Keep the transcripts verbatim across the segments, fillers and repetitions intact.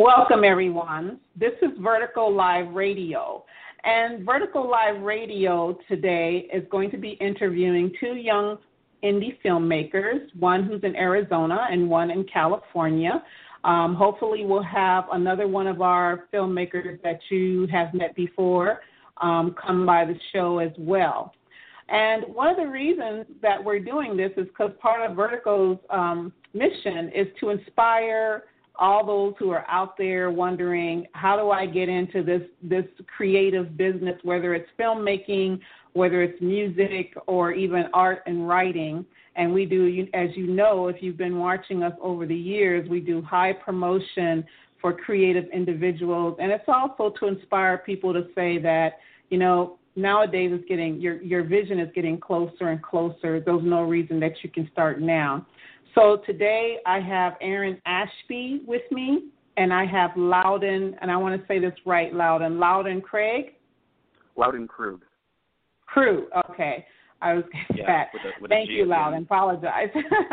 Welcome, everyone. This is Vertical Live Radio. And Vertical Live Radio today is going to be interviewing two young indie filmmakers, one who's in Arizona and one in California. Um, hopefully we'll have another one of our filmmakers that you have met before um, come by the show as well. And one of the reasons that we're doing this is because part of Vertical's um, mission is to inspire all those who are out there wondering, how do I get into this, this creative business, whether it's filmmaking, whether it's music, or even art and writing. And we do, as you know, if you've been watching us over the years, we do high promotion for creative individuals. And it's also to inspire people to say that, you know, nowadays it's getting, your, your vision is getting closer and closer. There's no reason that you can start now. So today I have Aaron Ashby with me, and I have Loudon, and I want to say this right, Loudon. Loudon Craig? Loudon Krug. Krug, okay. I was yeah, that. With a, with Thank a G you, Loudon. Apologize.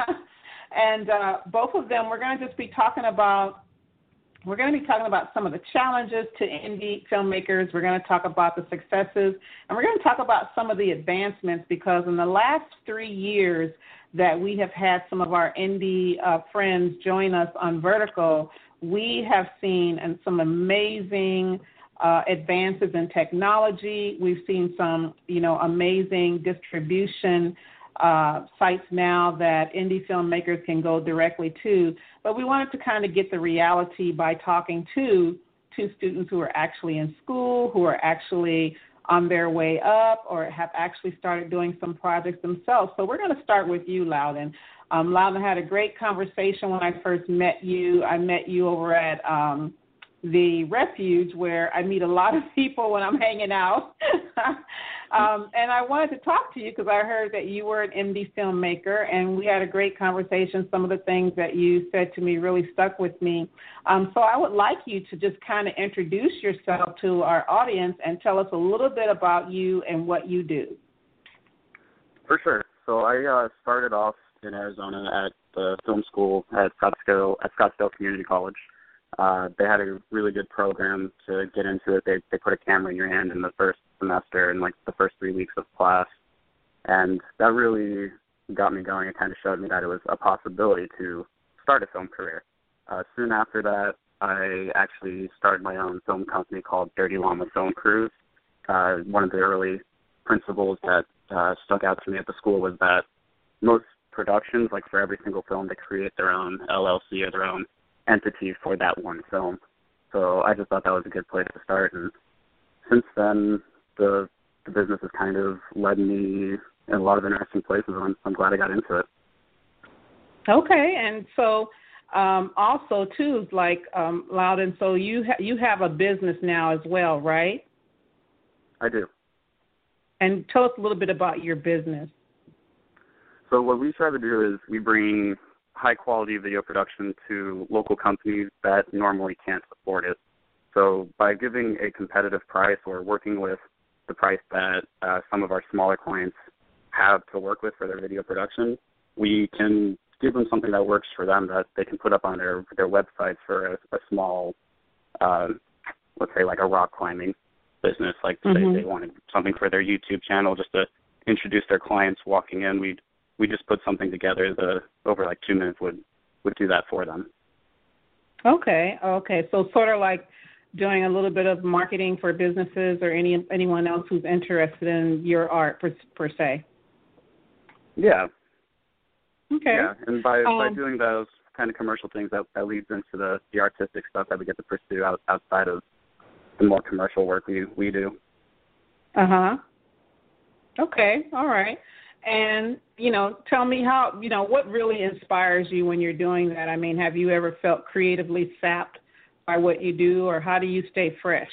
And uh, both of them, we're going to just be talking about, we're going to be talking about some of the challenges to indie filmmakers. We're going to talk about the successes, and we're going to talk about some of the advancements, because in the last three years that we have had some of our indie uh, friends join us on Vertical, we have seen and some amazing uh, advances in technology. We've seen some, you know, amazing distribution uh, sites now that indie filmmakers can go directly to. But we wanted to kind of get the reality by talking to two students who are actually in school, who are actually on their way up, or have actually started doing some projects themselves. So we're going to start with you, Loudon. Um, Loudon, I had a great conversation when I first met you. I met you over at um, the Refuge, where I meet a lot of people when I'm hanging out. um, and I wanted to talk to you because I heard that you were an indie filmmaker, and we had a great conversation. Some of the things that you said to me really stuck with me. Um, so I would like you to just kind of introduce yourself to our audience and tell us a little bit about you and what you do. For sure. So I uh, started off in Arizona at the film school at Scottsdale, at Scottsdale Community College. Uh, they had a really good program to get into it. They they put a camera in your hand in the first semester and like the first three weeks of class, and that really got me going. It kind of showed me that it was a possibility to start a film career. Uh, soon after that, I actually started my own film company called Dirty Llama Film Crews. Uh, one of the early principles that uh, stuck out to me at the school was that most productions, like for every single film, they create their own L L C or their own entity for that one film. So I just thought that was a good place to start, and since then the the business has kind of led me in a lot of interesting places, and I'm, I'm glad I got into it. Okay, and so um, also too, like um, Loudon, so you ha- you have a business now as well, right? I do. And tell us a little bit about your business. So what we try to do is we bring high-quality video production to local companies that normally can't afford it. So by giving a competitive price or working with the price that uh, some of our smaller clients have to work with for their video production, we can give them something that works for them that they can put up on their, their websites for a, a small, uh, let's say like a rock climbing business. Like mm-hmm. say they wanted something for their YouTube channel just to introduce their clients walking in. We'd We just put something together. The over like two minutes would, would do that for them. Okay, okay. So sort of like doing a little bit of marketing for businesses or any anyone else who's interested in your art per, per se. Yeah. Okay. Yeah, and by um, by doing those kind of commercial things, that, that leads into the, the artistic stuff that we get to pursue out, outside of the more commercial work we, we do. Uh-huh. Okay, all right. And, you know, tell me how, you know, what really inspires you when you're doing that? I mean, have you ever felt creatively sapped by what you do, or how do you stay fresh?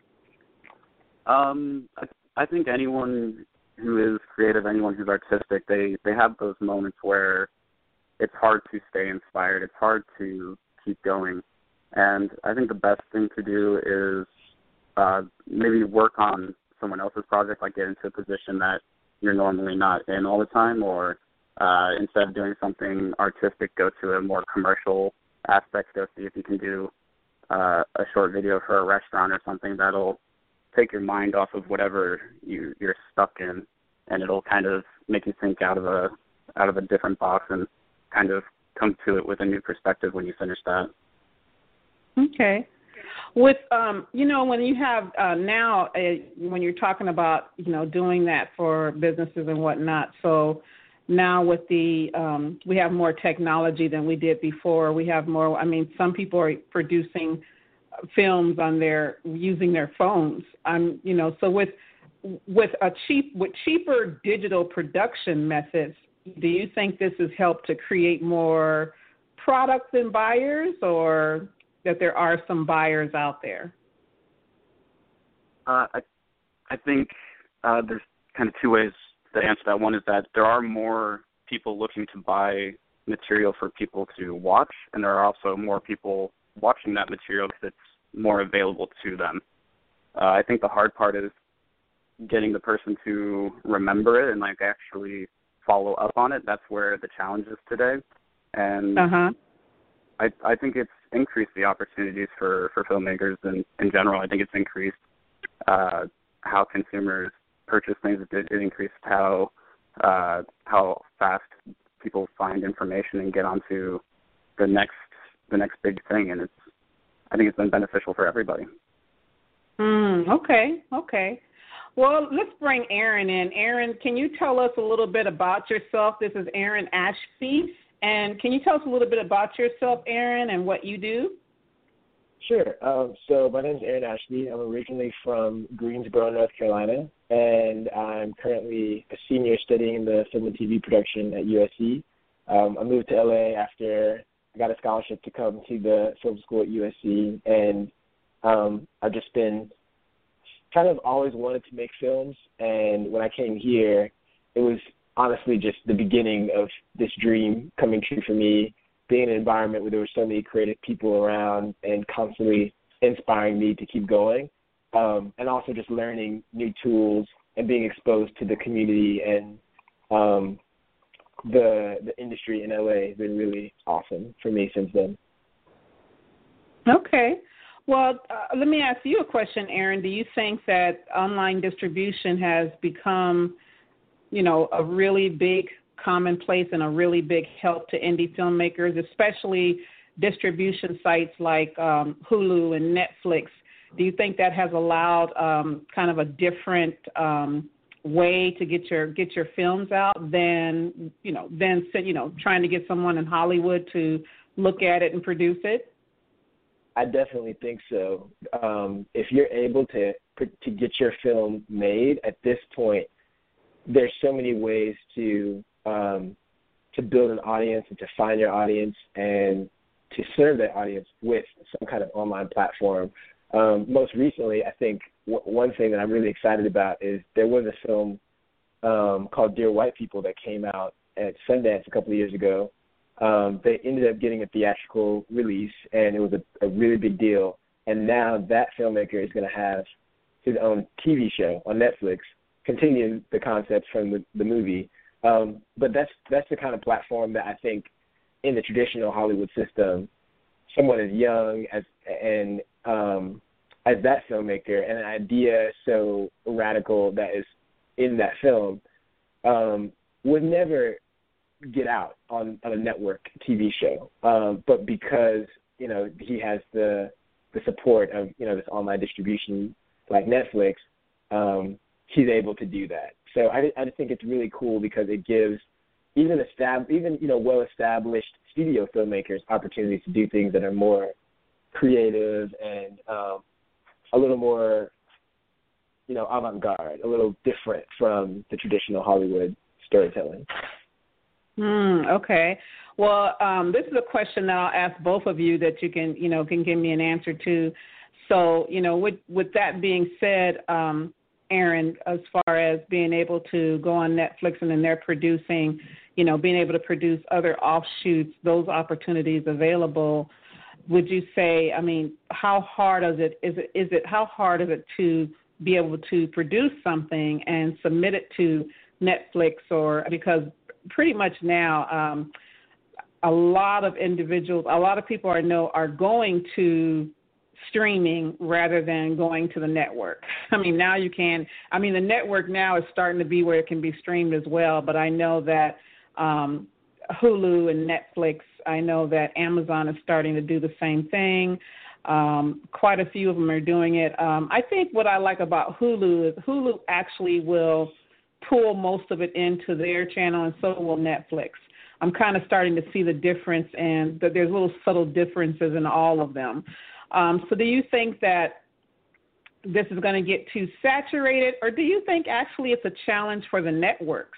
Um, I, I think anyone who is creative, anyone who's artistic, they, they have those moments where it's hard to stay inspired. It's hard to keep going. And I think the best thing to do is uh, maybe work on someone else's project, like get into a position that you're normally not in all the time, or uh, instead of doing something artistic, go to a more commercial aspect, go see if you can do uh, a short video for a restaurant or something that'll take your mind off of whatever you, you're stuck in, and it'll kind of make you think out of a out of a different box and kind of come to it with a new perspective when you finish that. Okay. With, um, you know, when you have uh, now, uh, when you're talking about, you know, doing that for businesses and whatnot, so now with the, um, we have more technology than we did before. We have more, I mean, some people are producing films on their, using their phones. Um, you know, so with, with a cheap, with cheaper digital production methods, do you think this has helped to create more products and buyers, or that there are some buyers out there? Uh, I, I think uh, there's kind of two ways to answer that. One is that there are more people looking to buy material for people to watch, and there are also more people watching that material because it's more available to them. Uh, I think the hard part is getting the person to remember it and like actually follow up on it. That's where the challenge is today. And uh-huh. I, I think it's increased the opportunities for, for filmmakers in, in general. I think it's increased uh, how consumers purchase things. It, it increased how uh, how fast people find information and get onto the next the next big thing. And it's I think it's been beneficial for everybody. Mm, okay, okay. Well, let's bring Aaron in. Aaron, can you tell us a little bit about yourself? This is Aaron Ashby. And can you tell us a little bit about yourself, Aaron, and what you do? Sure. Um, so my name is Aaron Ashby. I'm originally from Greensboro, North Carolina, and I'm currently a senior studying the film and T V production at U S C. Um, I moved to L A after I got a scholarship to come to the film school at U S C, and um, I've just been kind of always wanted to make films, and when I came here, it was honestly just the beginning of this dream coming true for me, being in an environment where there were so many creative people around and constantly inspiring me to keep going, um, and also just learning new tools and being exposed to the community and um, the the industry in L A has been really awesome for me since then. Okay. Well, uh, let me ask you a question, Aaron. Do you think that online distribution has become, you know, a really big commonplace and a really big help to indie filmmakers, especially distribution sites like um, Hulu and Netflix? Do you think that has allowed um, kind of a different um, way to get your get your films out than, you know, than, you know, trying to get someone in Hollywood to look at it and produce it? I definitely think so. Um, if you're able to to get your film made at this point, there's so many ways to um, to build an audience and to find your audience and to serve that audience with some kind of online platform. Um, most recently, I think w- one thing that I'm really excited about is there was a film um, called Dear White People that came out at Sundance a couple of years ago. Um, they ended up getting a theatrical release, and it was a, a really big deal. And now that filmmaker is going to have his own T V show on Netflix, continuing the concepts from the, the movie. Um, but that's that's the kind of platform that I think in the traditional Hollywood system, someone as young as and um, as that filmmaker and an idea so radical that is in that film um, would never get out on, on a network T V show. Um, but because, you know, he has the the support of, you know, this online distribution like Netflix, um, he's able to do that. So I, I think it's really cool because it gives even estab- even, you know, well-established studio filmmakers opportunities to do things that are more creative and um, a little more, you know, avant-garde, a little different from the traditional Hollywood storytelling. Mm, okay. Well, um, this is a question that I'll ask both of you that you can, you know, can give me an answer to. So, you know, with, with that being said, um, Aaron, as far as being able to go on Netflix and then they're producing, you know, being able to produce other offshoots, those opportunities available, would you say, I mean, how hard is it, is it, is it, how hard is it to be able to produce something and submit it to Netflix? Or because pretty much now um, a lot of individuals, a lot of people I know are going to streaming rather than going to the network. I mean, now you can, I mean, the network now is starting to be where it can be streamed as well, but I know that um, Hulu and Netflix, I know that Amazon is starting to do the same thing. Um, quite a few of them are doing it. Um, I think what I like about Hulu is Hulu actually will pull most of it into their channel, and so will Netflix. I'm kind of starting to see the difference, and that there's little subtle differences in all of them. Um, so do you think that this is going to get too saturated, or do you think actually it's a challenge for the networks?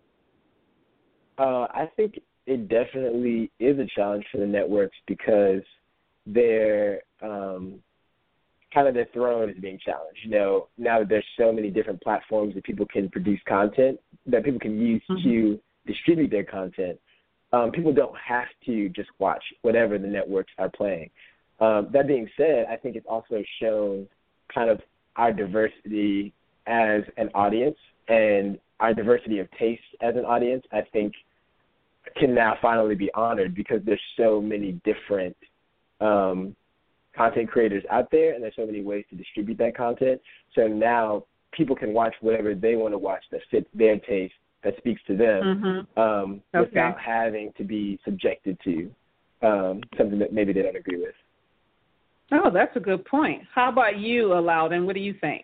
Uh, I think it definitely is a challenge for the networks because they're um, kind of their throne is being challenged. You know, now that there's so many different platforms that people can produce content, that people can use mm-hmm. to distribute their content, um, people don't have to just watch whatever the networks are playing. Um, that being said, I think it's also shown kind of our diversity as an audience and our diversity of taste as an audience, I think, can now finally be honored because there's so many different um, content creators out there, and there's so many ways to distribute that content. So now people can watch whatever they want to watch that fits their taste, that speaks to them, mm-hmm. um, okay. without having to be subjected to um, something that maybe they don't agree with. Oh, that's a good point. How about you, Alauddin? What do you think?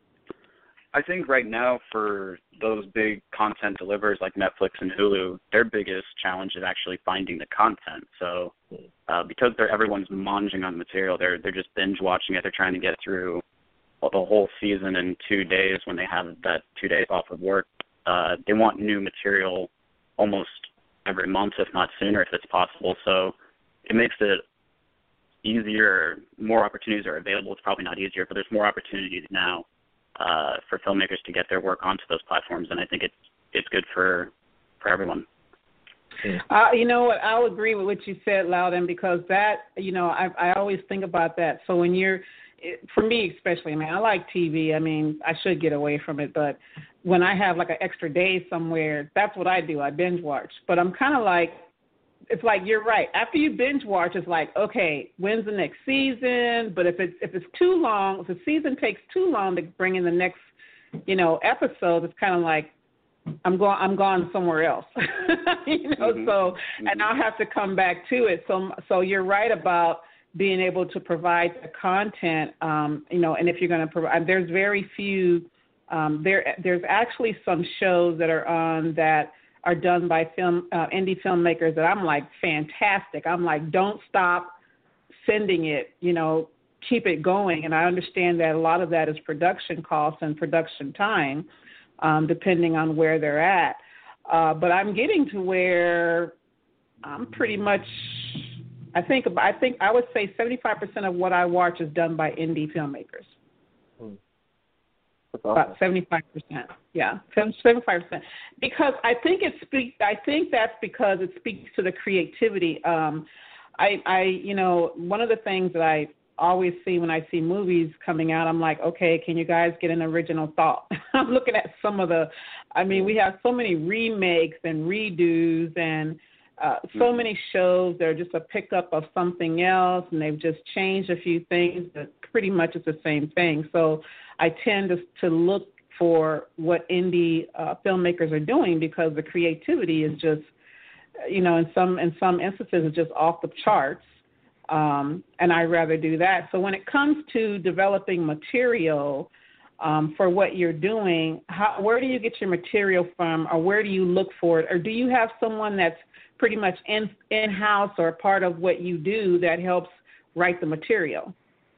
I think right now for those big content delivers like Netflix and Hulu, their biggest challenge is actually finding the content. So uh, because they're everyone's monging on the material, they're they're just binge watching it. They're trying to get through the whole season in two days when they have that two days off of work. Uh, they want new material almost every month, if not sooner, if it's possible. So it makes it easier. More opportunities are available. It's probably not easier, but there's more opportunities now uh, for filmmakers to get their work onto those platforms, and I think it's it's good for for everyone. Uh, you know what? I'll agree with what you said, Loudon, because that, you know, I I always think about that. So when you're, for me especially, I mean, I like T V. I mean, I should get away from it, but when I have like an extra day somewhere, that's what I do. I binge watch. But I'm kind of like, it's like you're right. After you binge watch, it's like, okay, when's the next season? But if it's if it's too long, if the season takes too long to bring in the next, you know, episode, it's kind of like I'm going I'm gone somewhere else. you know, mm-hmm. so mm-hmm. and I'll have to come back to it. So so you're right about being able to provide the content. Um, you know, and if you're going to provide, there's very few. Um, there there's actually some shows that are on that are done by film uh, indie filmmakers that I'm like, fantastic. I'm like, don't stop sending it, you know, keep it going. And I understand that a lot of that is production costs and production time, um, depending on where they're at. Uh, but I'm getting to where I'm pretty much, I think, I think I would say seventy-five percent of what I watch is done by indie filmmakers. Hmm. Awesome. About seventy-five percent, yeah, seventy-five percent. Because I think it speaks. I think that's because it speaks to the creativity. Um, I, I, you know, one of the things that I always see when I see movies coming out, I'm like, okay, can you guys get an original thought? I'm looking at some of the. I mean, we have so many remakes and redos and uh, so mm-hmm. many shows that are just a pickup of something else, and they've just changed a few things, but pretty much it's the same thing. So I tend to, to look for what indie uh, filmmakers are doing because the creativity is just, you know, in some in some instances it's just off the charts, um, and I'd rather do that. So when it comes to developing material um, for what you're doing, how, where do you get your material from, or where do you look for it, or do you have someone that's pretty much in in-house or part of what you do that helps write the material?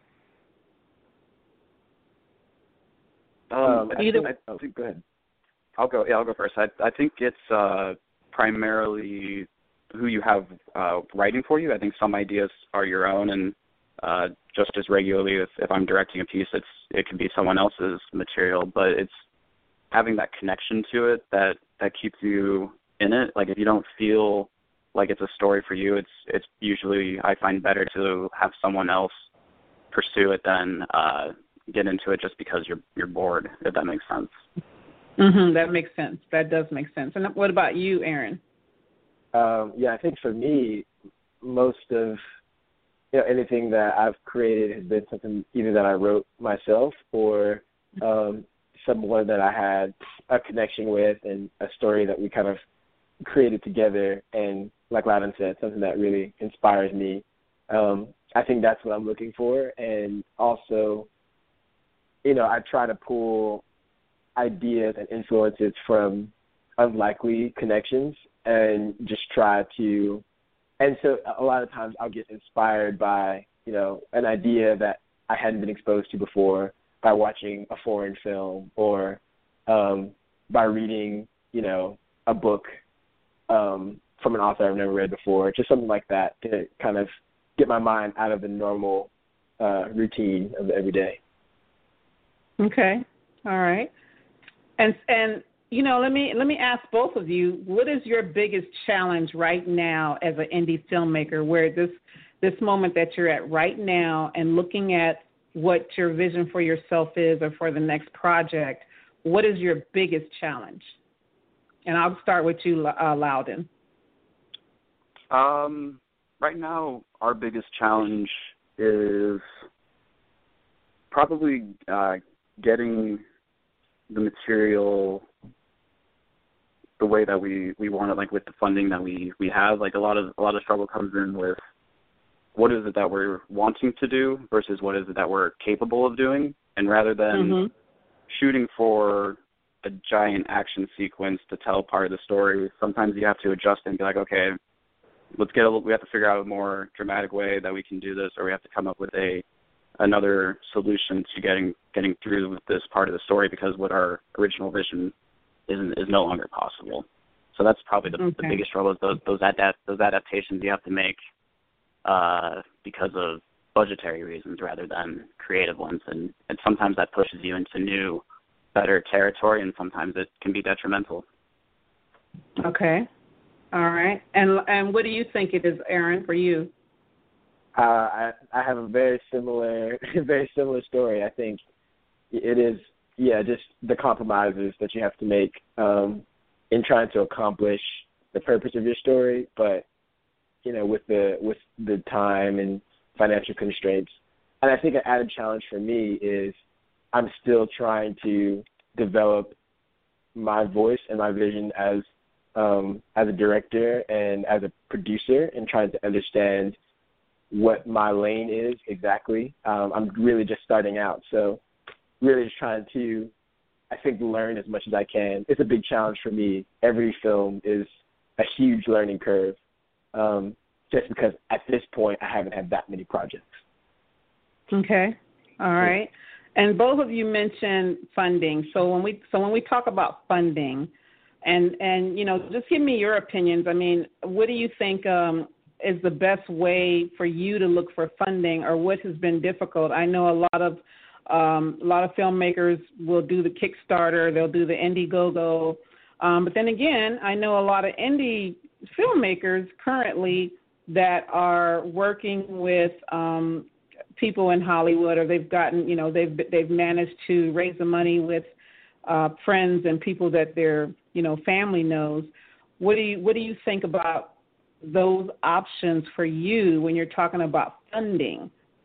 Um, I Either. Think, I, I think, go ahead. I'll go. Yeah, I'll go first. I, I think it's uh, primarily who you have uh, writing for you. I think some ideas are your own, and uh, just as regularly, if, if I'm directing a piece, it's it can be someone else's material. But it's having that connection to it that, that keeps you in it. Like if you don't feel like it's a story for you, it's it's usually I find better to have someone else pursue it than uh, get into it just because you're you're bored, if that makes sense. Mm-hmm, that makes sense. That does make sense. And what about you, Aaron? Um, yeah, I think for me, most of you know, anything that I've created has been something either that I wrote myself or um, someone that I had a connection with and a story that we kind of created together. And like Loudon said, something that really inspires me. Um, I think that's what I'm looking for. And also, you know, I try to pull ideas and influences from unlikely connections and just try to, and so a lot of times I'll get inspired by, you know, an idea that I hadn't been exposed to before by watching a foreign film or um, by reading, you know, a book um, from an author I've never read before, just something like that to kind of get my mind out of the normal uh, routine of the everyday. Okay. All right. And and you know, let me let me ask both of you, what is your biggest challenge right now as an indie filmmaker, where this this moment that you're at right now and looking at what your vision for yourself is or for the next project, what is your biggest challenge? And I'll start with you, uh, Loudon. Um, right now, our biggest challenge is probably uh, getting the material the way that we, we want it, like with the funding that we, we have. Like a lot of a lot of struggle comes in with what is it that we're wanting to do versus what is it that we're capable of doing. And rather than mm-hmm. shooting for a giant action sequence to tell part of the story, sometimes you have to adjust and be like, okay, let's get a, we have to figure out a more dramatic way that we can do this, or we have to come up with a another solution to getting getting through this part of the story because what our original vision isn't is no longer possible. So that's probably the, okay. the biggest struggle is those those adapt those adaptations you have to make uh, because of budgetary reasons rather than creative ones, and, and sometimes that pushes you into new, better territory, and sometimes it can be detrimental. Okay, all right, and and what do you think it is, Aaron, for you? Uh, I I have a very similar very similar story. I think it is yeah just the compromises that you have to make um, in trying to accomplish the purpose of your story, but you know with the with the time and financial constraints. And I think an added challenge for me is I'm still trying to develop my voice and my vision as um, as a director and as a producer, and trying to understand what my lane is exactly. Um, I'm really just starting out, so really just trying to, I think, learn as much as I can. It's a big challenge for me. Every film is a huge learning curve, um, just because at this point I haven't had that many projects. Okay, all right. And both of you mentioned funding. So when we so when we talk about funding, and and you know, just give me your opinions. I mean, what do you think um, is the best way for you to look for funding, or what has been difficult? I know a lot of um, a lot of filmmakers will do the Kickstarter, they'll do the Indiegogo, um, but then again, I know a lot of indie filmmakers currently that are working with um, people in Hollywood, or they've gotten, you know, they've they've managed to raise the money with uh, friends and people that their, you know, family knows. What do you what do you think about those options for you when you're talking about funding?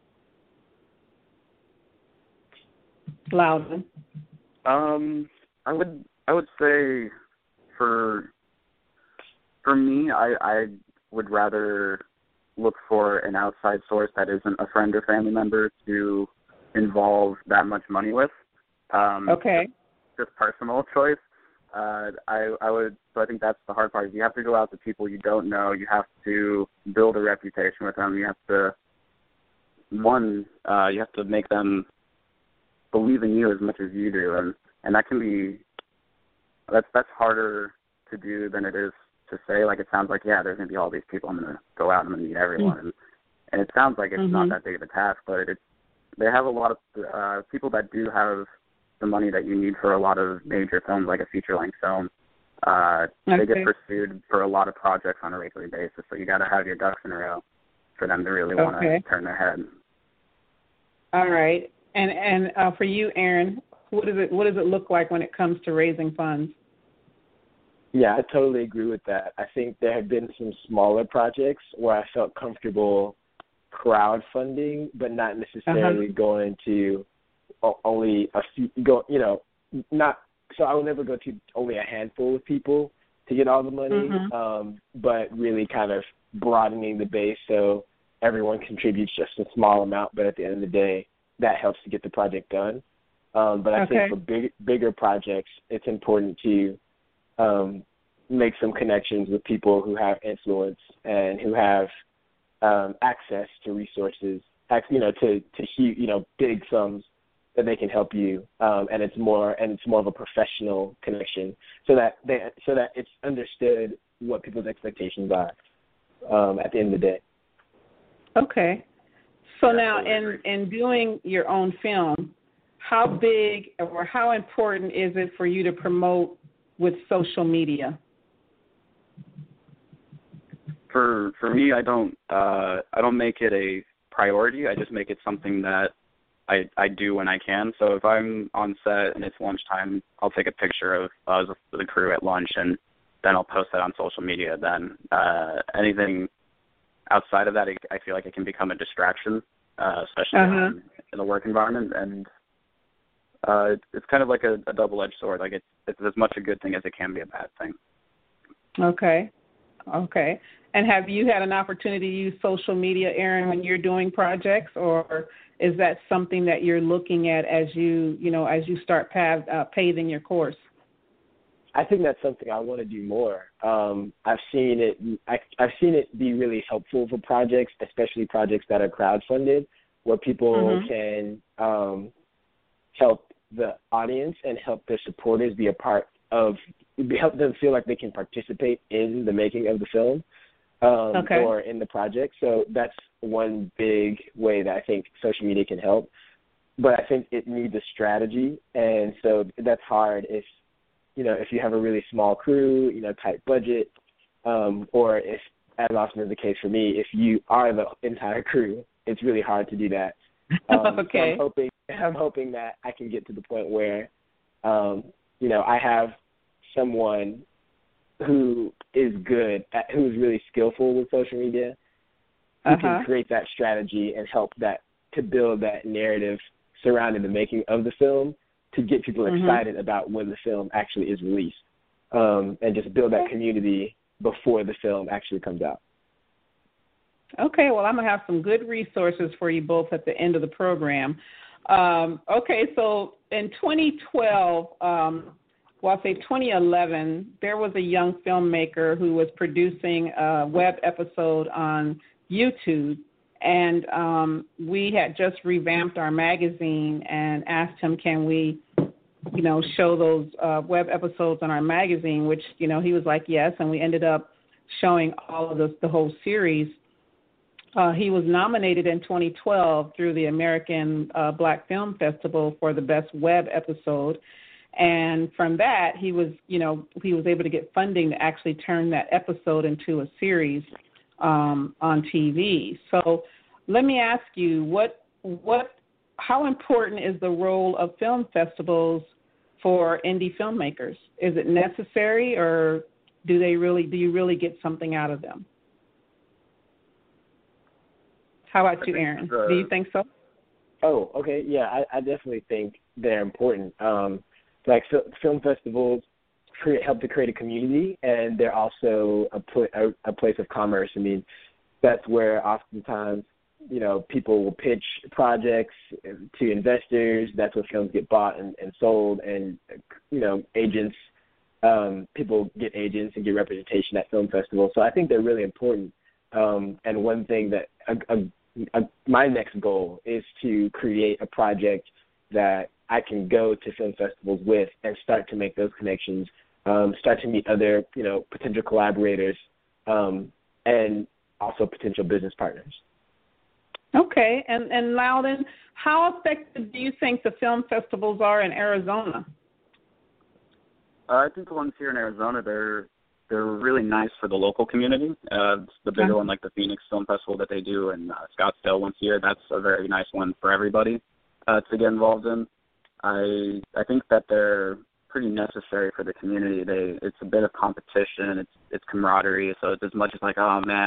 Loudon. Um, I would I would say for for me, I, I would rather look for an outside source that isn't a friend or family member to involve that much money with. Um, okay. Just, just personal choice. Uh, I, I would, so I think that's the hard part. You have to go out to people you don't know. You have to build a reputation with them. You have to, one, uh, you have to make them believe in you as much as you do. And, and that can be, that's, that's harder to do than it is to say. Like, it sounds like, yeah, there's going to be all these people. I'm going to go out and I'm going to meet everyone. Mm-hmm. And, and it sounds like it's mm-hmm. not that big of a task, but it, they have a lot of uh, people that do have the money that you need for a lot of major films, like a feature-length film. Uh, okay. They get pursued for a lot of projects on a regular basis, so you got to have your ducks in a row for them to really okay. want to turn their head. All right, and and uh, for you, Aaron, what does it what does it look like when it comes to raising funds? Yeah, I totally agree with that. I think there have been some smaller projects where I felt comfortable crowdfunding, but not necessarily uh-huh. going to only a few, go, you know, not, so I will never go to only a handful of people to get all the money, Mm-hmm. um, but really kind of broadening the base so everyone contributes just a small amount, but at the end of the day, that helps to get the project done. Um, but I Okay. think for big, bigger projects, it's important to um, make some connections with people who have influence and who have um, access to resources, you know, to, to you know, big sums that they can help you, um, and it's more and it's more of a professional connection, so that they so that it's understood what people's expectations are um, at the end of the day. Okay. So now, in in doing your own film, how big or how important is it for you to promote with social media? For for me, I don't uh, I don't make it a priority. I just make it something that I, I do when I can. So if I'm on set and it's lunchtime, I'll take a picture of us, the crew at lunch, and then I'll post that on social media. Then uh, anything outside of that, I feel like it can become a distraction, uh, especially uh-huh. in, in the work environment. And uh, it's, it's kind of like a, a double-edged sword. Like it's, it's as much a good thing as it can be a bad thing. Okay. Okay. And have you had an opportunity to use social media, Aaron, when you're doing projects, or is that something that you're looking at as you, you know, as you start path, uh, paving your course? I think that's something I want to do more. Um, I've seen it. I, I've seen it be really helpful for projects, especially projects that are crowdfunded, where people mm-hmm. can um, help the audience and help their supporters be a part of, help them feel like they can participate in the making of the film. Um, okay. or in the project. So that's one big way that I think social media can help. But I think it needs a strategy, and so that's hard if, you know, if you have a really small crew, you know, tight budget, um, or if, as often is the case for me, if you are the entire crew, it's really hard to do that. Um, okay. So I'm hoping, I'm hoping that I can get to the point where, um, you know, I have someone who is good, at, who's really skillful with social media, who uh-huh. can create that strategy and help that to build that narrative surrounding the making of the film to get people mm-hmm. excited about when the film actually is released, um, and just build that community before the film actually comes out. Okay, well, I'm going to have some good resources for you both at the end of the program. Um, okay, so in twenty twelve, um, well, I'll say twenty eleven, there was a young filmmaker who was producing a web episode on YouTube, and um, we had just revamped our magazine and asked him, can we, you know, show those uh, web episodes on our magazine, which, you know, he was like, yes, and we ended up showing all of the, the whole series. Uh, he was nominated in twenty twelve through the American uh, Black Film Festival for the best web episode. And from that, he was, you know, he was able to get funding to actually turn that episode into a series um, on T V. So let me ask you, what, what, how important is the role of film festivals for indie filmmakers? Is it necessary, or do they really, do you really get something out of them? How about you, Aaron? Uh, do you think so? Oh, okay. Yeah, I, I definitely think they're important. Um, like fil- film festivals create, help to create a community, and they're also a, pl- a, a place of commerce. I mean, that's where oftentimes, you know, people will pitch projects to investors. That's where films get bought and, and sold, and, you know, agents, um, people get agents and get representation at film festivals. So I think they're really important. Um, and one thing that a, a, a, my next goal is to create a project that I can go to film festivals with and start to make those connections, um, start to meet other, you know, potential collaborators, um, and also potential business partners. Okay. And, and Loudon, how effective do you think the film festivals are in Arizona? Uh, I think the ones here in Arizona, they're they're really nice for the local community. Uh, the bigger uh-huh. one, like the Phoenix Film Festival that they do in uh, Scottsdale once a year, that's a very nice one for everybody uh, to get involved in. I I think that they're pretty necessary for the community. They it's a bit of competition, it's it's camaraderie. So it's as much as like, oh man,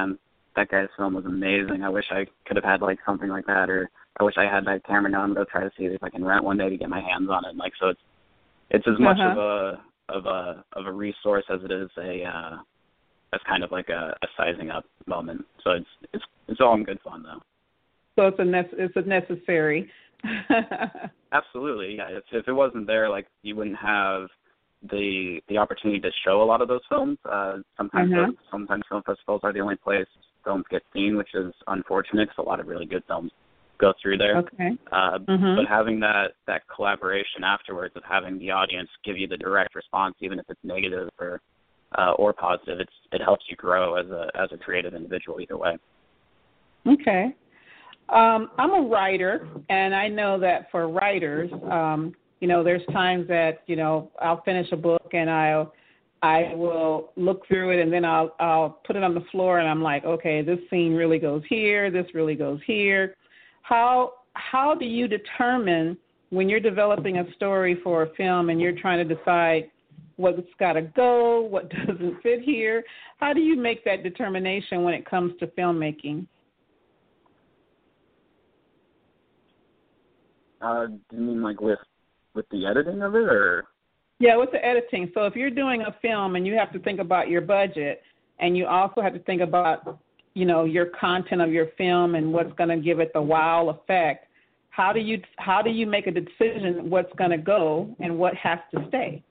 that guy's film was amazing. I wish I could have had like something like that, or I wish I had that camera now. I'm gonna try to see if I can rent one day to get my hands on it. Like so, it's it's as much uh-huh. of a of a of a resource as it is a uh, as kind of like a, a sizing up moment. So it's it's it's all in good fun though. So it's a nece- it's a necessary. Absolutely, yeah. If if it wasn't there, like you wouldn't have the the opportunity to show a lot of those films. Uh, sometimes uh-huh. those, sometimes film festivals are the only place films get seen, which is unfortunate because a lot of really good films go through there. Okay. Uh, mm-hmm. But having that, that collaboration afterwards of having the audience give you the direct response, even if it's negative or uh, or positive, it's it helps you grow as a as a creative individual either way. Okay. Um, I'm a writer, and I know that for writers, um, you know, there's times that, you know, I'll finish a book and I'll I will look through it, and then I'll I'll put it on the floor, and I'm like, okay, this scene really goes here, this really goes here. How how do you determine when you're developing a story for a film and you're trying to decide what's got to go, what doesn't fit here? How do you make that determination when it comes to filmmaking? Uh, do you mean like with with the editing of it, or? Yeah, with the editing. So if you're doing a film and you have to think about your budget, and you also have to think about, you know, your content of your film and what's going to give it the wow effect, how do you how do you make a decision what's going to go and what has to stay?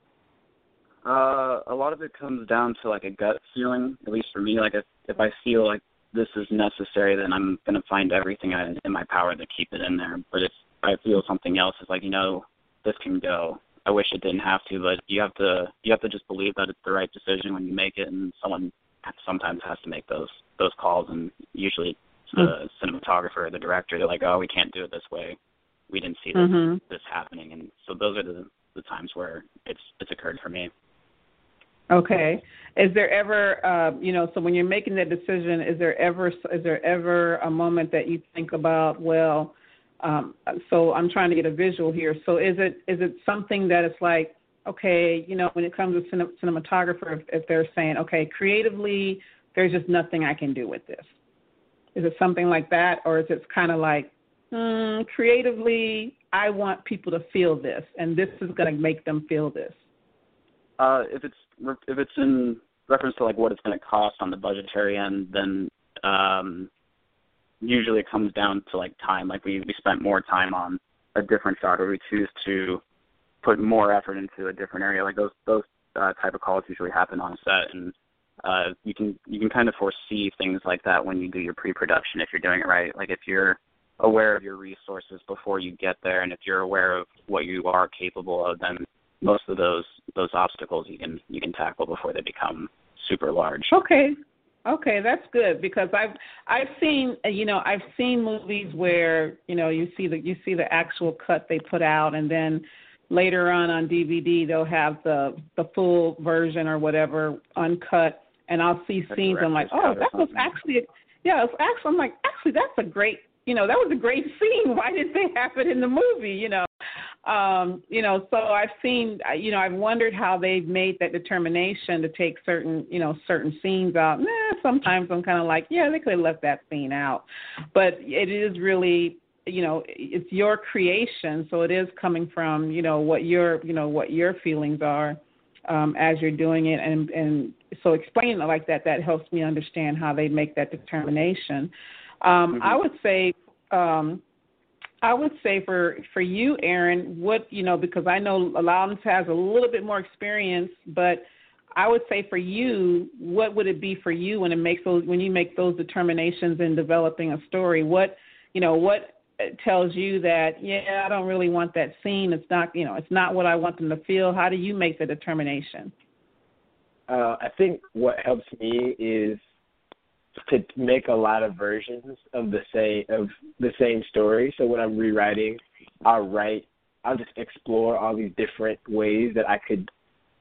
Uh, a lot of it comes down to like a gut feeling, at least for me. Like if, if I feel like this is necessary, then I'm going to find everything in my power to keep it in there. But if I feel something else is like, you know, this can go, I wish it didn't have to, but you have to you have to just believe that it's the right decision when you make it, and someone sometimes has to make those those calls, and usually it's the mm-hmm. cinematographer or the director. They're like, oh, we can't do it this way. We didn't see this, mm-hmm. this happening, and so those are the, the times where it's it's occurred for me. Okay. Is there ever, uh, you know, so when you're making that decision, is there ever is there ever a moment that you think about, well, Um, so I'm trying to get a visual here. So is it is it something that it's like, okay, you know, when it comes to cin- cinematographer, if, if they're saying, okay, creatively, there's just nothing I can do with this. Is it something like that, or is it kind of like, mm, creatively, I want people to feel this, and this is going to make them feel this? Uh, if it's if it's in reference to like what it's going to cost on the budgetary end, then um, usually it comes down to like time. Like we, we spent more time on a different shot, or we choose to put more effort into a different area. Like those those uh, type of calls usually happen on set, and uh, you can you can kind of foresee things like that when you do your pre-production if you're doing it right. Like if you're aware of your resources before you get there, and if you're aware of what you are capable of, then most of those those obstacles you can you can tackle before they become super large. Okay. Okay, that's good, because I've I've seen you know I've seen movies where you know you see the you see the actual cut they put out, and then later on on D V D they'll have the the full version or whatever uncut, and I'll see That's scenes. I'm like, oh, that was actually yeah, it's actually I'm like actually that's a great you know that was a great scene. Why did they have it in the movie? You know. Um, you know, so I've seen, you know, I've wondered how they've made that determination to take certain, you know, certain scenes out. Nah, sometimes I'm kind of like, yeah, they could have left that scene out. But it is really, you know, it's your creation, so it is coming from, you know, what your, you know, what your feelings are um, as you're doing it. And, and so explaining it like that, that helps me understand how they make that determination. Um, mm-hmm. I would say, um, I would say for, for you, Aaron, what, you know, because I know Loudons has a little bit more experience, but I would say for you, what would it be for you when it makes those, when you make those determinations in developing a story? What, you know, what tells you that, yeah, I don't really want that scene. It's not, you know, it's not what I want them to feel. How do you make the determination? Uh, I think what helps me is to make a lot of versions of the same of the same story. So when I'm rewriting, I'll write, I'll just explore all these different ways that I could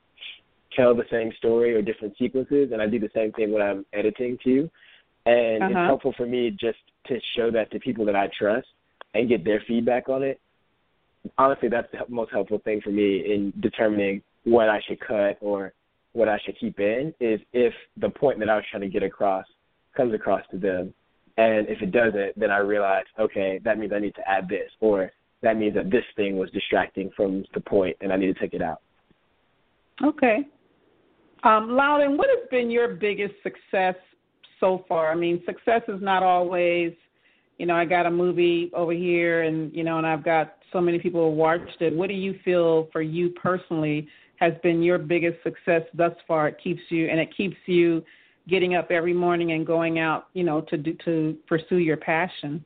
tell the same story or different sequences, and I do the same thing when I'm editing too. And uh-huh. it's helpful for me just to show that to people that I trust and get their feedback on it. Honestly, that's the most helpful thing for me in determining what I should cut or what I should keep in, is if the point that I was trying to get across comes across to them. And if it doesn't, then I realize, okay, that means I need to add this, or that means that this thing was distracting from the point and I need to take it out. Okay. Um, Loudon, what has been your biggest success so far? I mean, success is not always, you know, I got a movie over here and, you know, and I've got so many people who watched it. What do you feel for you personally has been your biggest success thus far? It keeps you, and it keeps you getting up every morning and going out, you know, to do, to pursue your passion.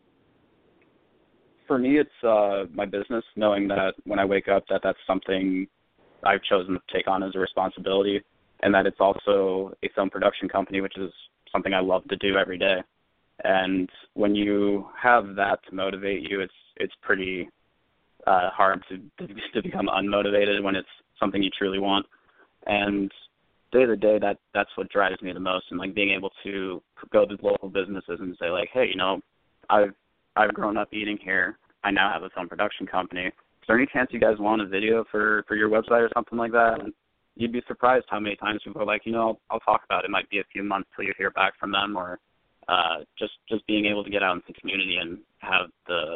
For me, it's uh, my business, knowing that when I wake up that that's something I've chosen to take on as a responsibility, and that it's also a film production company, which is something I love to do every day. And when you have that to motivate you, it's it's pretty uh, hard to to become unmotivated when it's something you truly want. And day to day, that that's what drives me the most, and like being able to go to local businesses and say like, hey, you know, I've I've grown up eating here. I now have a film production company. Is there any chance you guys want a video for, for your website or something like that? And you'd be surprised how many times people are like, you know, I'll, I'll talk about it. It might be a few months till you hear back from them, or uh, just just being able to get out into the community and have the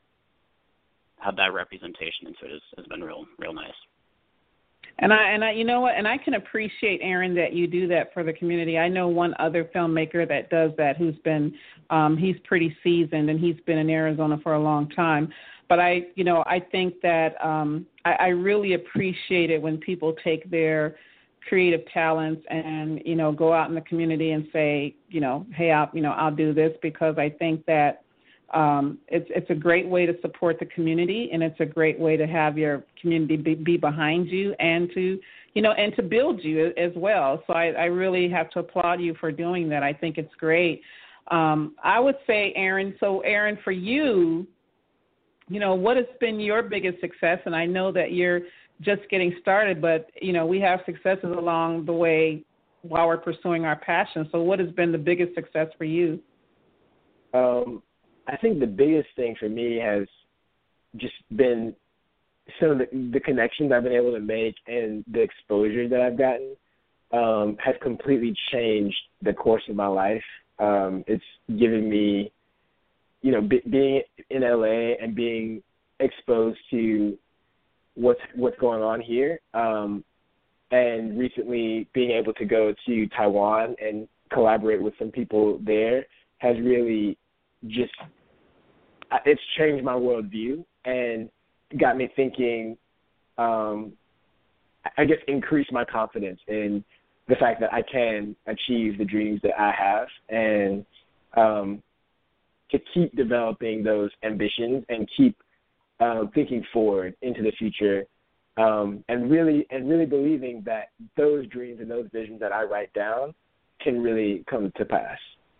have that representation into it has, has been real real nice. And I and I you know what, and I can appreciate, Aaron, that you do that for the community. I know one other filmmaker that does that who's been um, he's pretty seasoned and he's been in Arizona for a long time. But I you know I think that um, I, I really appreciate it when people take their creative talents and you know go out in the community and say you know hey I'll you know I'll do this, because I think that Um, it's it's a great way to support the community, and it's a great way to have your community be, be behind you and to, you know, and to build you as well. So I, I really have to applaud you for doing that. I think it's great. Um, I would say, Aaron, so Aaron, for you, you know, what has been your biggest success? And I know that you're just getting started, but, you know, we have successes along the way while we're pursuing our passion. So what has been the biggest success for you? Um. I think the biggest thing for me has just been some of the, the connections I've been able to make and the exposure that I've gotten um, has completely changed the course of my life. Um, it's given me, you know, be, being in L A and being exposed to what's what's going on here, um, and recently being able to go to Taiwan and collaborate with some people there has really just it's changed my worldview and got me thinking, um, I guess increased my confidence in the fact that I can achieve the dreams that I have, and um, to keep developing those ambitions and keep uh, thinking forward into the future, um, and really and really believing that those dreams and those visions that I write down can really come to pass.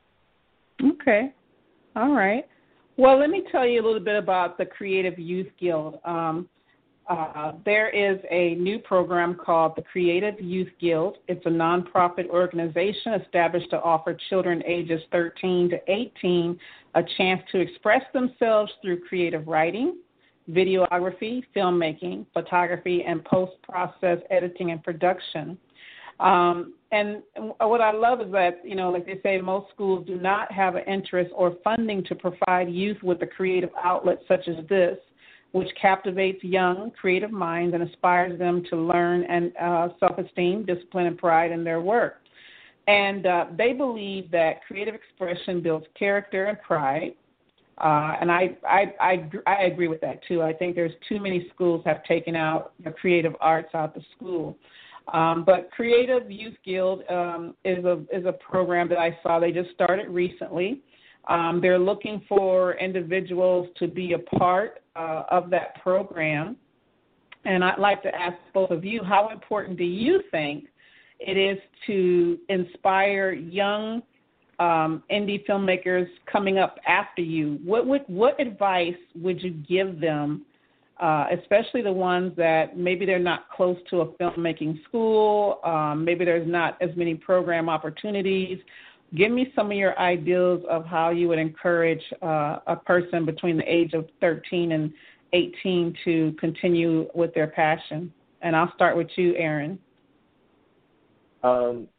Okay. All right. Well, let me tell you a little bit about the Creative Youth Guild. Um, uh, there is a new program called the Creative Youth Guild. It's a nonprofit organization established to offer children ages thirteen to eighteen a chance to express themselves through creative writing, videography, filmmaking, photography, and post-process editing and production. Um, and what I love is that, you know, like they say, most schools do not have an interest or funding to provide youth with a creative outlet such as this, which captivates young, creative minds and inspires them to learn and uh, self-esteem, discipline, and pride in their work. And uh, they believe that creative expression builds character and pride. Uh, and I, I, I, I agree with that, too. I think there's too many schools have taken out the creative arts out of school. Um, but Creative Youth Guild um, is a is a program that I saw. They just started recently. Um, they're looking for individuals to be a part uh, of that program. And I'd like to ask both of you, how important do you think it is to inspire young um, indie filmmakers coming up after you? What would what advice would you give them? Uh, especially the ones that maybe they're not close to a filmmaking school, um, maybe there's not as many program opportunities. Give me some of your ideas of how you would encourage uh, a person between the age of thirteen and eighteen to continue with their passion. And I'll start with you, Aaron. Um,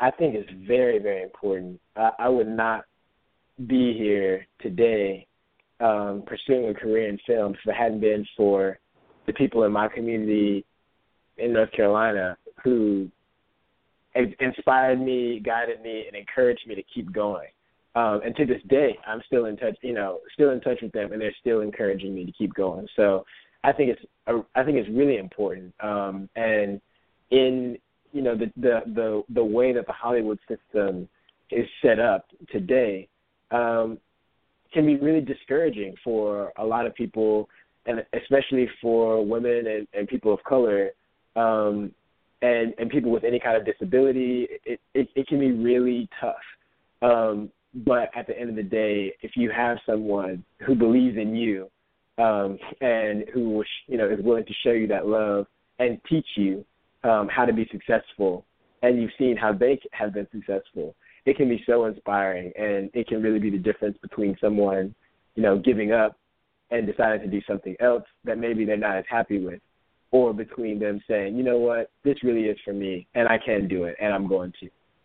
I think is very, very important. I, I would not be here today um, pursuing a career in film if it hadn't been for the people in my community in North Carolina who inspired me, guided me, and encouraged me to keep going. Um, and to this day, I'm still in touch, you know, still in touch with them, and they're still encouraging me to keep going. So I think it's, a, I think it's really important. Um, and in, you know, the, the the the way that the Hollywood system is set up today, um, can be really discouraging for a lot of people, and especially for women and, and people of color, um, and and people with any kind of disability. It it, it can be really tough. Um, but at the end of the day, if you have someone who believes in you, um, and who, you know, is willing to show you that love and teach you um, how to be successful, and you've seen how they have been successful, it can be so inspiring, and it can really be the difference between someone, you know, giving up and deciding to do something else that maybe they're not as happy with, or between them saying, you know what, this really is for me, and I can do it, and I'm going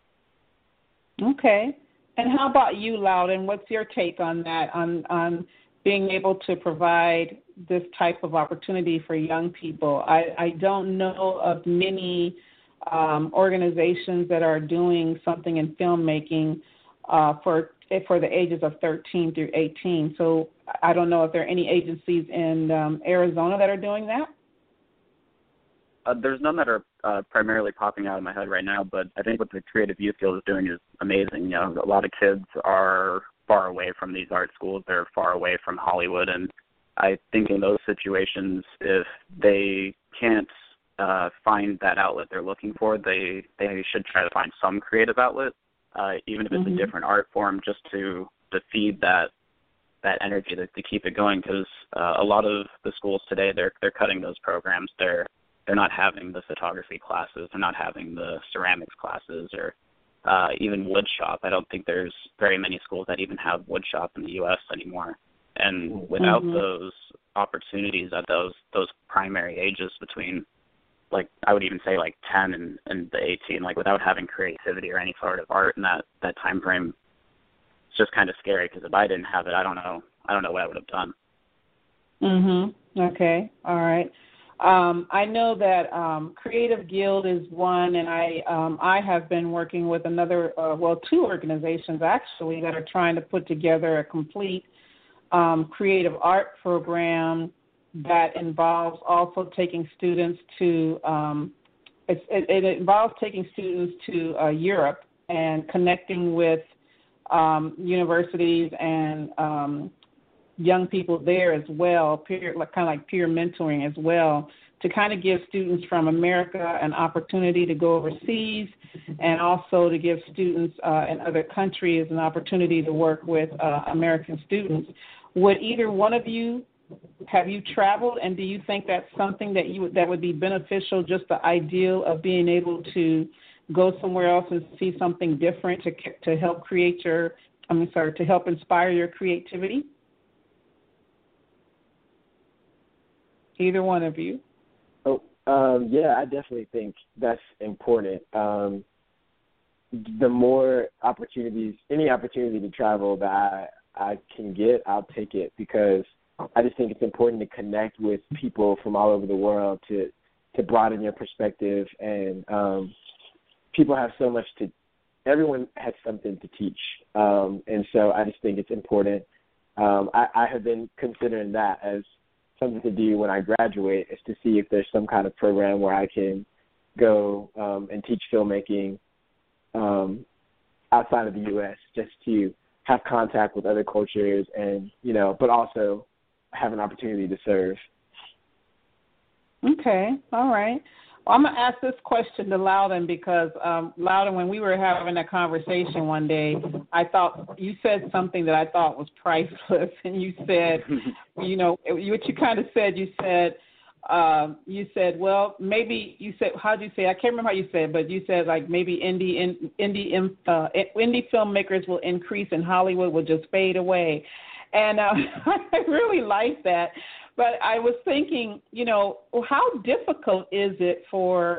to. Okay. And how about you, Loudon? What's your take on that, on on being able to provide this type of opportunity for young people? I, I don't know of many um, organizations that are doing something in filmmaking uh, for for the ages of thirteen through eighteen. So I don't know if there are any agencies in um, Arizona that are doing that. Uh, there's none that are uh, primarily popping out of my head right now, but I think what the Creative Youth Guild is doing is amazing. You know, a lot of kids are far away from these art schools. They're far away from Hollywood, and I think in those situations, if they can't uh, find that outlet they're looking for, they, they should try to find some creative outlet, uh, even if it's mm-hmm. a different art form, just to, to feed that that energy, to, to keep it going, because uh, a lot of the schools today, they're they're cutting those programs. They're They're not having the photography classes. They're not having the ceramics classes, or uh, even wood shop. I don't think there's very many schools that even have wood shop in the U S anymore. And without mm-hmm. those opportunities at those those primary ages between, like, I would even say like ten and, and the eighteen, like without having creativity or any sort of art in that, that time frame, it's just kind of scary, because if I didn't have it, I don't know. I don't know what I would have done. Mm-hmm. Okay. All right. Um, I know that um, Creative Guild is one, and I um, I have been working with another, uh, well, two organizations actually that are trying to put together a complete um, creative art program that involves also taking students to um, it, it, it involves taking students to uh, Europe and connecting with um, universities and um, young people there as well, peer, like, kind of like peer mentoring as well, to kind of give students from America an opportunity to go overseas, and also to give students uh, in other countries an opportunity to work with uh, American students. Would either one of you, have you traveled, and do you think that's something that you that would be beneficial, just the ideal of being able to go somewhere else and see something different to to help create your, I mean, sorry, to help inspire your creativity? Either one of you? Oh, um, yeah, I definitely think that's important. Um, the more opportunities, any opportunity to travel that I, I can get, I'll take it, because I just think it's important to connect with people from all over the world to, to broaden your perspective. And um, people have so much to, everyone has something to teach. Um, and so I just think it's important. Um, I, I have been considering that as something to do when I graduate, is to see if there's some kind of program where I can go um, and teach filmmaking um, outside of the U S, just to have contact with other cultures, and, you know, but also have an opportunity to serve. Okay, all right. Well, I'm going to ask this question to Loudon, because, um, Loudon, when we were having a conversation one day, I thought you said something that I thought was priceless. And you said, you know, what you kind of said, you said, um, you said, well, maybe you said, how did you say, I can't remember how you said, but you said, like, maybe indie, in, indie, uh, indie filmmakers will increase and Hollywood will just fade away. And uh, I really like that. But I was thinking, you know, how difficult is it for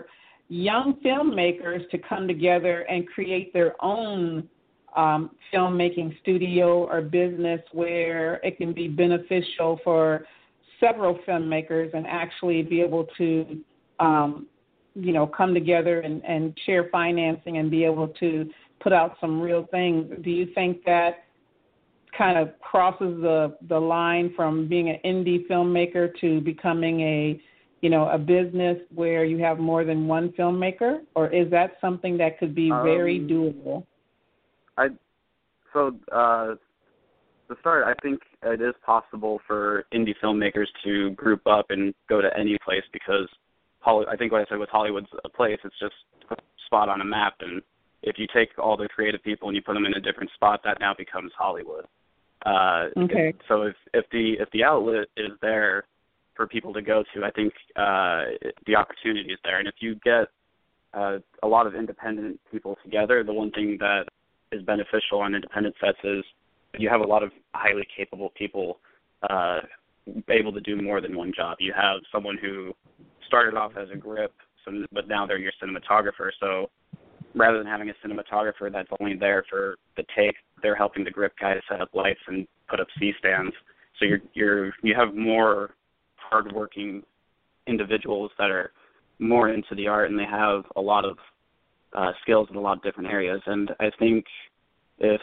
young filmmakers to come together and create their own um, filmmaking studio or business where it can be beneficial for several filmmakers and actually be able to, um, you know, come together and, and share financing and be able to put out some real things. Do you think that kind of crosses the, the line from being an indie filmmaker to becoming a, you know, a business where you have more than one filmmaker, or is that something that could be very um, doable? I so uh, to start, I think it is possible for indie filmmakers to group up and go to any place because Holly, I think what I said with Hollywood's a place. It's just a spot on a map, and if you take all the creative people and you put them in a different spot, that now becomes Hollywood. Uh, okay. So if if the if the outlet is there for people to go to, I think uh, the opportunity is there. And if you get uh, a lot of independent people together, the one thing that is beneficial on independent sets is you have a lot of highly capable people uh, able to do more than one job. You have someone who started off as a grip, so, but now they're your cinematographer. So rather than having a cinematographer that's only there for the take, they're helping the grip guys set up lights and put up C-stands. So you're you're you have more hardworking individuals that are more into the art, and they have a lot of uh, skills in a lot of different areas. And I think if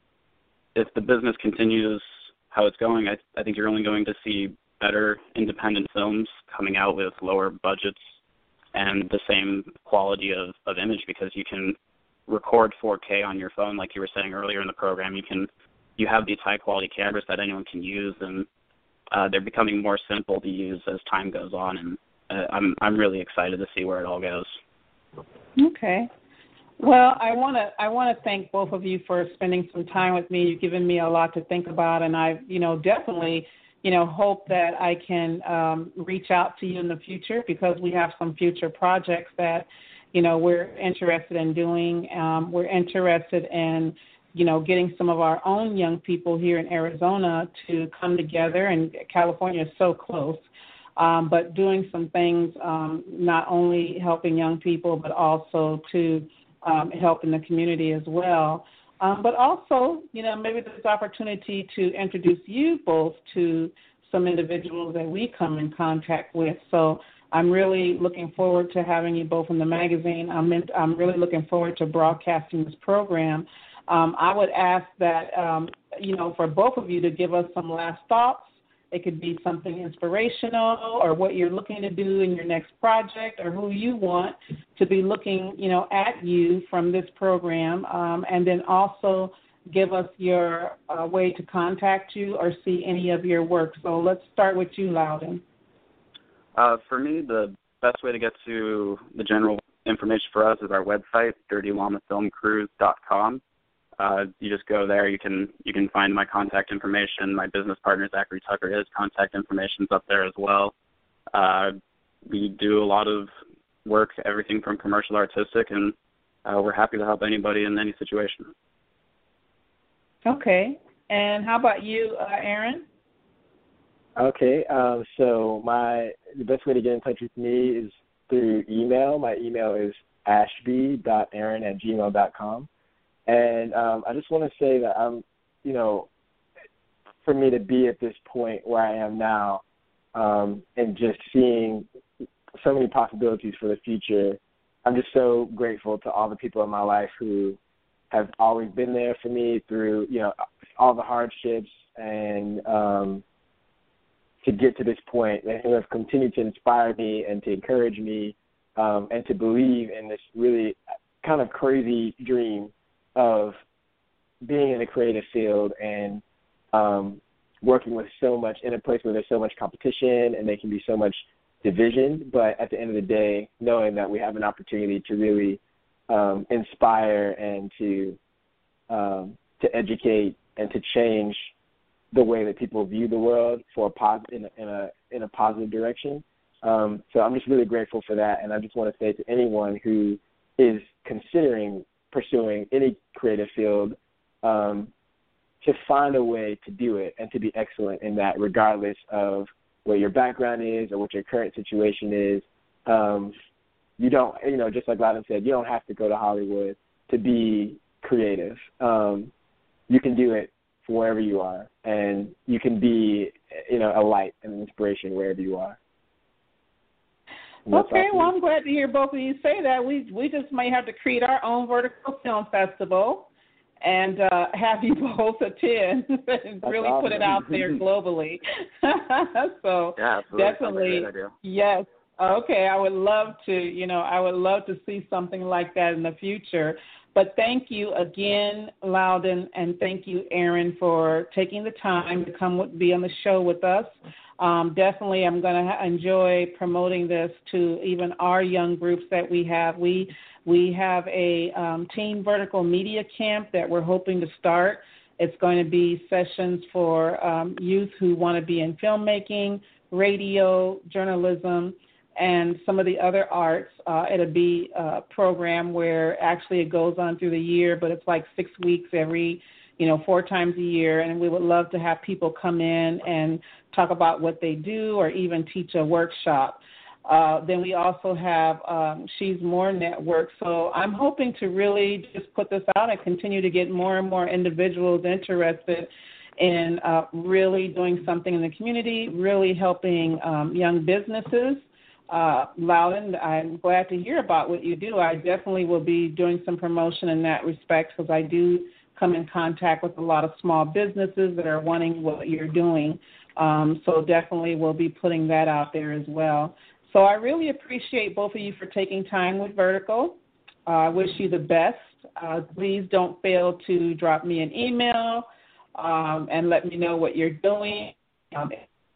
if the business continues how it's going, I, I think you're only going to see better independent films coming out with lower budgets and the same quality of, of image, because you can record four K on your phone, like you were saying earlier in the program. You can you have these high quality cameras that anyone can use, and uh, they're becoming more simple to use as time goes on. And uh, I'm I'm really excited to see where it all goes. Okay. Well, I want to I want to thank both of you for spending some time with me. You've given me a lot to think about, and I, you know, definitely, you know, hope that I can um, reach out to you in the future, because we have some future projects that, you know, we're interested in doing. Um, we're interested in, you know, getting some of our own young people here in Arizona to come together, and California is so close, um, but doing some things, um, not only helping young people, but also to um, help in the community as well. Um, but also, you know, maybe there's opportunity to introduce you both to some individuals that we come in contact with. So I'm really looking forward to having you both in the magazine. I'm, in, I'm really looking forward to broadcasting this program. Um, I would ask that, um, you know, for both of you to give us some last thoughts. It could be something inspirational, or what you're looking to do in your next project, or who you want to be looking, you know, at you from this program. Um, and then also give us your uh, way to contact you or see any of your work. So let's start with you, Loudon. Uh, for me, the best way to get to the general information for us is our website, dirty llama film crews dot com. Uh, you just go there. You can you can find my contact information. My business partner, Zachary Tucker, his contact information is up there as well. Uh, we do a lot of work, everything from commercial, artistic, and uh, we're happy to help anybody in any situation. Okay. And how about you, uh, Aaron? Okay. Um, so my the best way to get in touch with me is through email. My email is ashby dot aaron at gmail dot com. And um, I just want to say that I'm, you know, for me to be at this point where I am now, um, and just seeing so many possibilities for the future, I'm just so grateful to all the people in my life who have always been there for me through, you know, all the hardships, and um, to get to this point, and who have continued to inspire me and to encourage me, um, and to believe in this really kind of crazy dream of being in a creative field and um, working with so much, in a place where there's so much competition and there can be so much division, but at the end of the day, knowing that we have an opportunity to really um, inspire and to um, to educate and to change the way that people view the world for a pos- in, a, in a in a positive direction. Um, so I'm just really grateful for that, and I just want to say to anyone who is considering pursuing any creative field, um, to find a way to do it and to be excellent in that, regardless of what your background is or what your current situation is. Um, you don't, you know, just like Loudon said, you don't have to go to Hollywood to be creative. Um, you can do it from wherever you are, and you can be, you know, a light and an inspiration wherever you are. Okay, well, I'm glad to hear both of you say that. We we just might have to create our own vertical film festival and uh, have you both attend and That's really awesome. Put it out there globally. So yeah, absolutely. definitely, That's a great idea. yes. Okay, I would love to, you know, I would love to see something like that in the future. But thank you again, Loudon, and thank you, Aaron, for taking the time to come with, be on the show with us. Um, definitely, I'm going to ha- enjoy promoting this to even our young groups that we have. We we have a um, Teen Vertical Media Camp that we're hoping to start. It's going to be sessions for um, youth who want to be in filmmaking, radio, journalism, and some of the other arts. Uh, it'll be a program where actually it goes on through the year, but it's like six weeks every, you know, four times a year. And we would love to have people come in and talk about what they do or even teach a workshop. Uh, then we also have um, She's More Network. So I'm hoping to really just put this out and continue to get more and more individuals interested in uh, really doing something in the community, really helping um, young businesses. Uh, Loudon, I'm glad to hear about what you do. I definitely will be doing some promotion in that respect because I do come in contact with a lot of small businesses that are wanting what you're doing. Um, so definitely we'll be putting that out there as well. So I really appreciate both of you for taking time with Vertical. Uh, I wish you the best. Uh, please don't fail to drop me an email um, and let me know what you're doing. Um,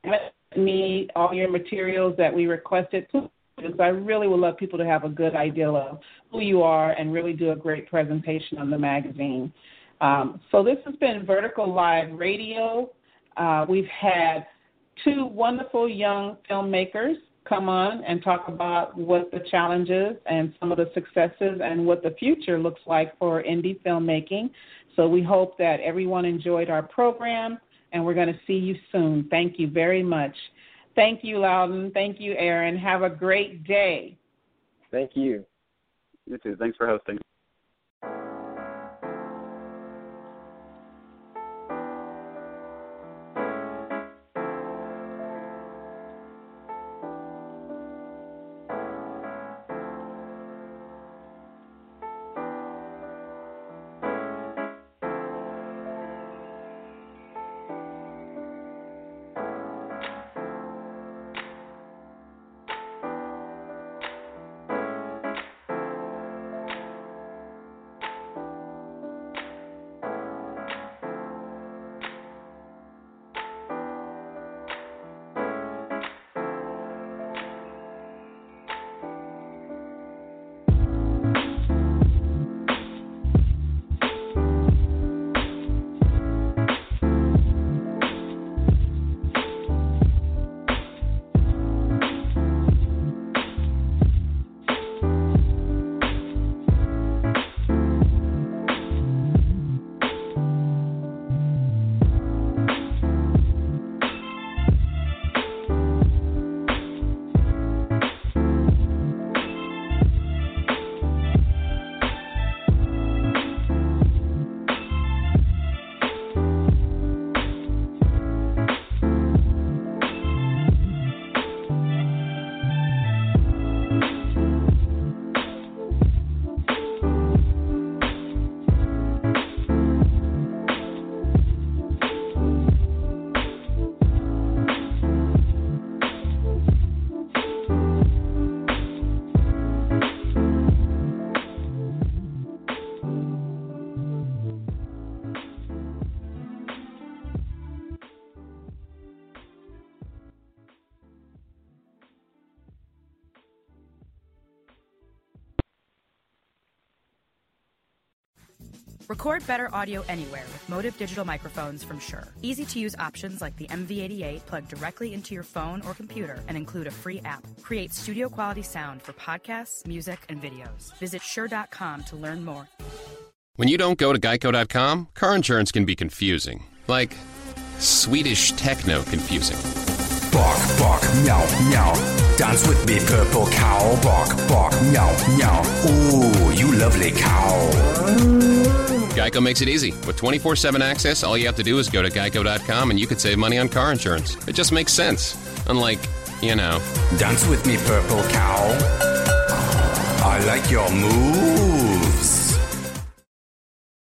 me all your materials that we requested, because I really would love people to have a good idea of who you are and really do a great presentation on the magazine. Um, so this has been Vertical Live Radio. Uh, we've had two wonderful young filmmakers come on and talk about what the challenges and some of the successes and what the future looks like for indie filmmaking. So we hope that everyone enjoyed our program, and we're going to see you soon. Thank you very much. Thank you, Loudon. Thank you, Aaron. Have a great day. Thank you. You too. Thanks for hosting. Record better audio anywhere with Motive digital microphones from Shure. Easy-to-use options like the M V eighty-eight plug directly into your phone or computer and include a free app. Create studio-quality sound for podcasts, music, and videos. Visit Shure dot com to learn more. When you don't go to Geico dot com, car insurance can be confusing. Like Swedish techno confusing. Bark, bark, meow, meow. Dance with me, purple cow. Bark, bark, meow, meow. Ooh, you lovely cow. Geico makes it easy. With twenty-four seven access, all you have to do is go to geico dot com and you could save money on car insurance. It just makes sense. Unlike, you know. Dance with me, purple cow. I like your moves.